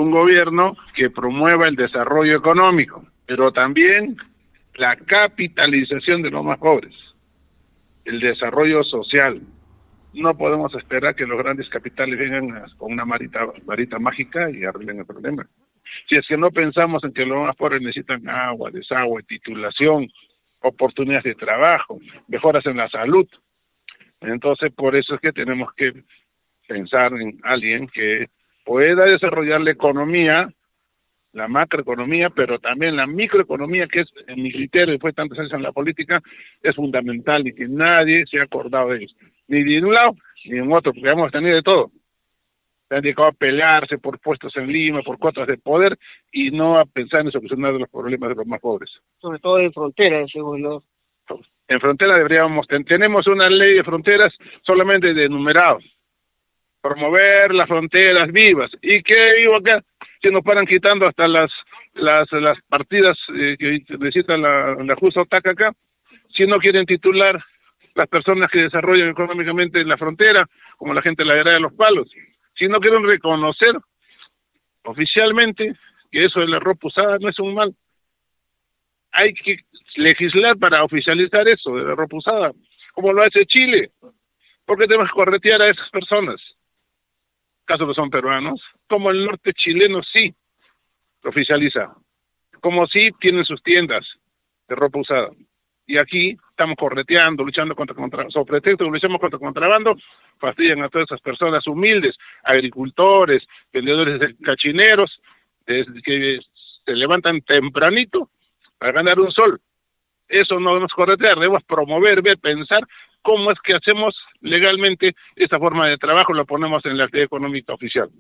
un gobierno que promueva el desarrollo económico, pero también la capitalización de los más pobres, el desarrollo social. No podemos esperar que los grandes capitales vengan con una varita mágica y arreglen el problema. Si es que no pensamos en que los más pobres necesitan agua, desagüe, titulación, oportunidades de trabajo, mejoras en la salud, entonces por eso es que tenemos que pensar en alguien que pueda desarrollar la economía, la macroeconomía, pero también la microeconomía, que es, en mi criterio, después de tantos años en la política, es fundamental y que nadie se ha acordado de ellos, ni de un lado ni de otro, porque hemos tenido de todo. Se han dedicado a pelearse por puestos en Lima, por cuotas de poder, y no a pensar en solucionar los problemas de los más pobres. Sobre todo en fronteras, según lo... En frontera tenemos una ley de fronteras solamente de enumerados, promover las fronteras vivas. ¿Y qué vivo acá? Que nos paran quitando hasta las partidas que necesita la justa OTAC acá, si no quieren titular las personas que desarrollan económicamente en la frontera, como la gente de la Guerra de los Palos, si no quieren reconocer oficialmente que eso de la ropa usada no es un mal. Hay que legislar para oficializar eso de la ropa usada, como lo hace Chile. ¿Por qué tenemos que corretear a esas personas? Caso que son peruanos, como el norte chileno sí lo oficializa, como sí tienen sus tiendas de ropa usada. Y aquí estamos correteando, luchando sobre pretexto, luchamos contra contrabando, fastidian a todas esas personas humildes, agricultores, vendedores de cachineros, que se levantan tempranito para ganar un sol. Eso no debemos corretear, debemos promover, ver, pensar cómo es que hacemos legalmente esta forma de trabajo, lo ponemos en la actividad económica oficial.